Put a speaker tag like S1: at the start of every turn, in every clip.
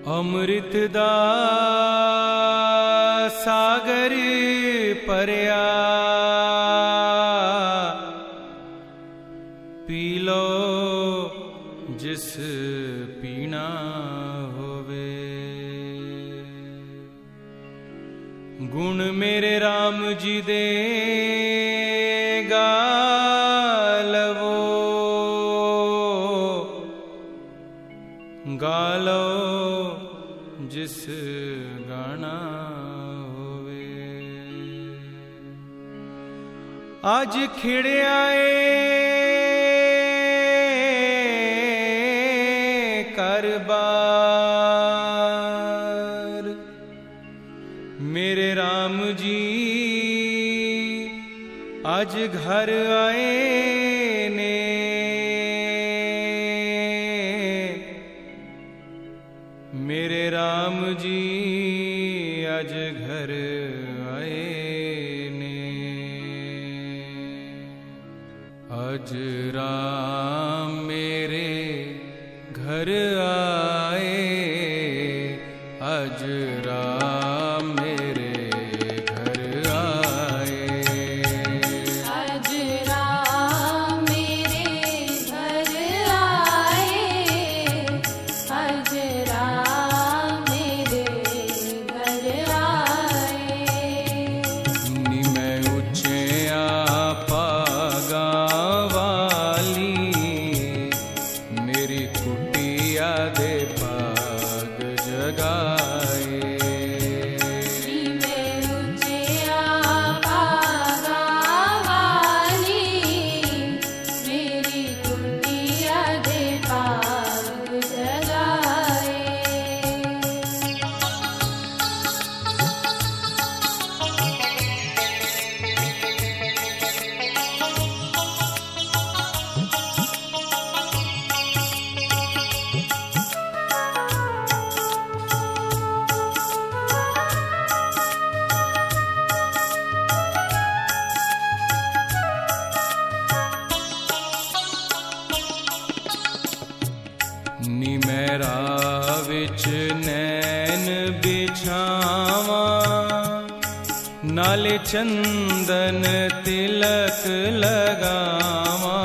S1: अमृत दा सागर परया P low जिस पीना होवे। गुण मेरे राम जी दे गालो जिस गाना होवे। आज खिड़े आए कारबार मेरे राम जी आज घर आए ने। मेरे राम जी आज घर आए ने। आज राम मेरे घर आए। आज राम मेरे घर आए।
S2: आज राम मेरे घर आए। आज राम मेरे घर आए।
S1: नी मैं उच्चया पागा वाली मेरी कुटिया दे पाग जगाए।
S2: मैं उच्चया पागा वाली मेरी कुटिया दे पाग जगाए।
S1: नी मेरा विच नैन बिछावा नाले चंदन तिलक लगावा।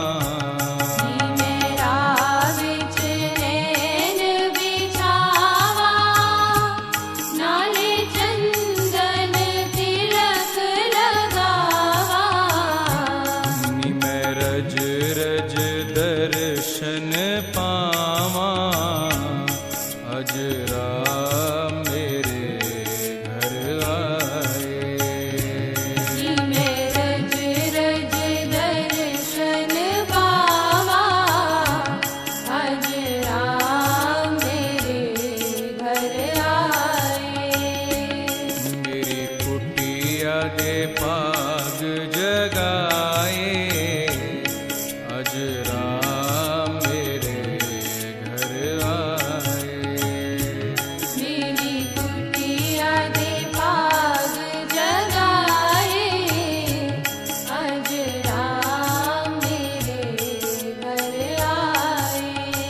S2: मेरा विच नैन बिछावा नाले चंदन तिलक लगावा।
S1: नी मैं रज रज दर्शन पावा। आज राम मेरे घर आए।
S2: मैं रज रज दर्शन पावा। आज राम मेरे घर आए।
S1: मेरी कुटिया दे पाग जगाए। आज राम मेरे घर आए।
S2: मेरी कुटिया दे पाग जगाए। आज राम मेरे घर आए।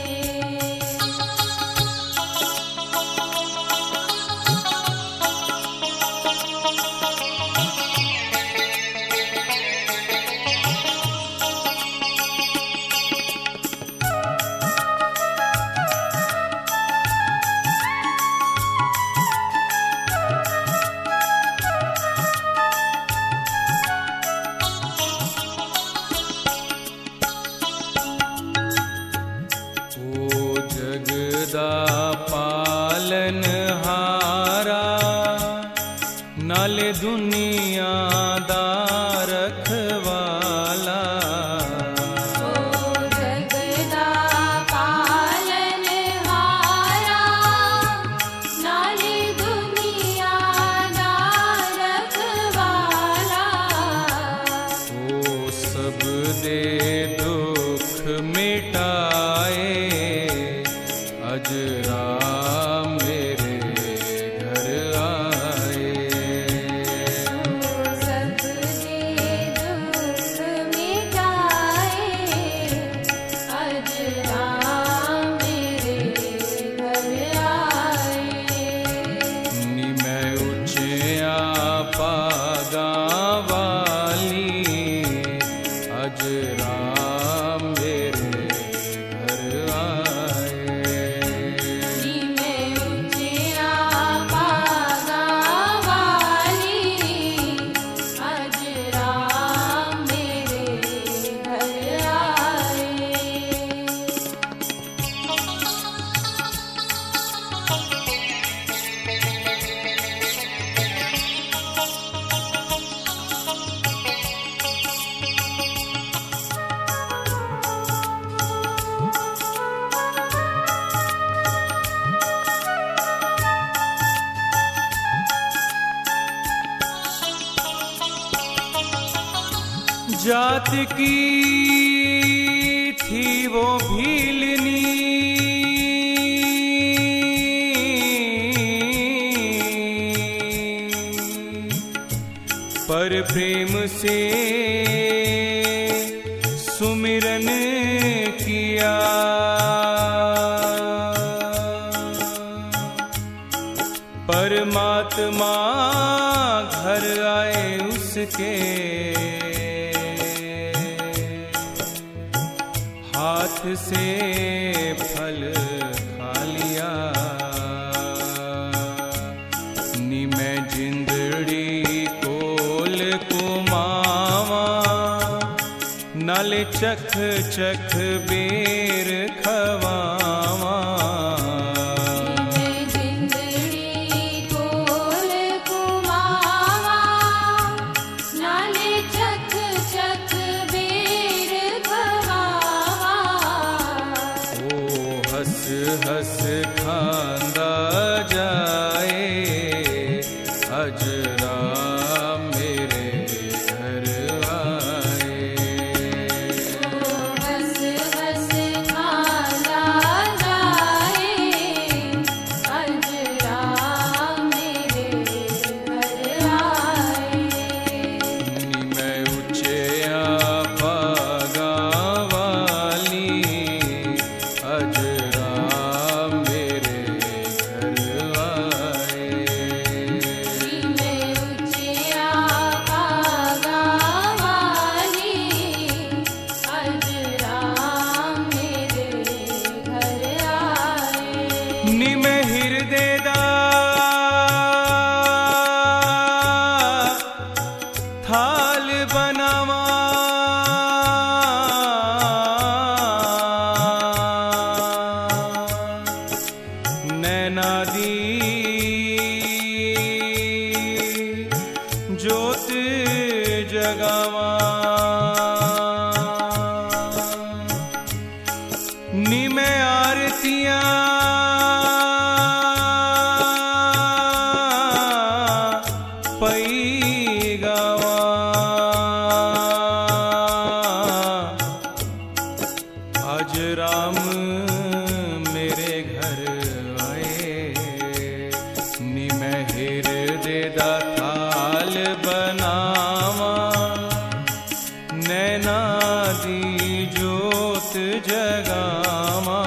S1: ओ जगदा पालन हारा नाले दुनिया दा रखवाला।
S2: ओ जगदा पालन हारा नाले दुनिया दा रखवाला।
S1: ओ सब दे दुख मिटाए। आज राम मेरे घर आए।
S2: सब दे दुख मिटाए। आज राम मेरे घर आए।
S1: जात की थी वो भीलनी, पर प्रेम से सुमिरन किया, परमात्मा घर आए उसके, हाथ से फल खा लिया। निमै जिंदड़ी कोल कुमावा, नाले चख चख बेर खवावा। हस खांदा जाए अजरा मेरे घर आए।
S2: हस हस खांदा जाए अजरा मेरे घर आए।
S1: मैं ऊंचिया बागा वाली अजरा निमै हृदय दा थाल बनावा, नैना दी जोत जगावा। निमै आरतियां पई गावा, आज राम मेरे घर आए। निमै हृदय दा थाल बनावा, नैना दी जोत जगावा।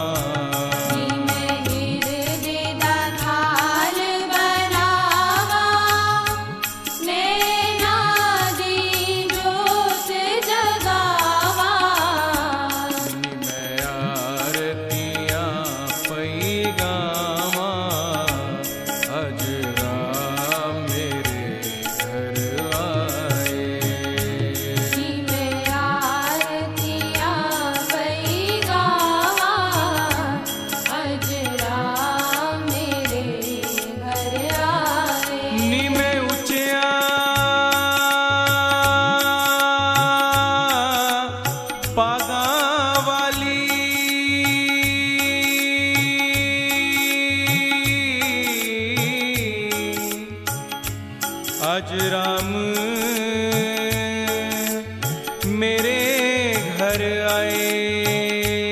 S1: आज राम मेरे घर आए।